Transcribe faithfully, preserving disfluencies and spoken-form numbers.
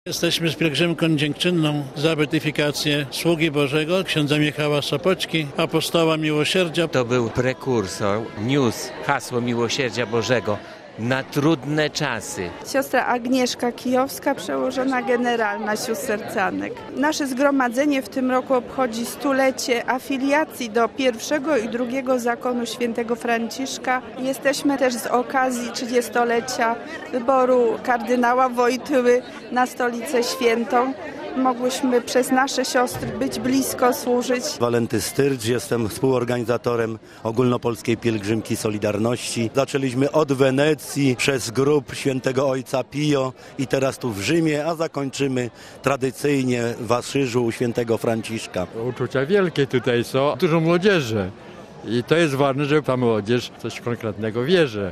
Jesteśmy z pielgrzymką dziękczynną za beatyfikację sługi Bożego, księdza Michała Sopoćki, apostoła miłosierdzia. To był prekursor, niósł hasło miłosierdzia Bożego na trudne czasy. Siostra Agnieszka Kijowska, przełożona generalna sióstr sercanek. Nasze zgromadzenie w tym roku obchodzi stulecie afiliacji do pierwszego i drugiego zakonu świętego Franciszka. Jesteśmy też z okazji trzydziestolecia wyboru kardynała Wojtyły na Stolicę Świętą. Mogłyśmy przez nasze siostry być blisko, służyć. Walenty Styrcz, jestem współorganizatorem ogólnopolskiej pielgrzymki Solidarności. Zaczęliśmy od Wenecji, przez grób świętego ojca Pio i teraz tu w Rzymie, a zakończymy tradycyjnie w Asyżu u świętego Franciszka. Uczucia wielkie tutaj są, dużo młodzieży. I to jest ważne, żeby ta młodzież coś konkretnego wierzy.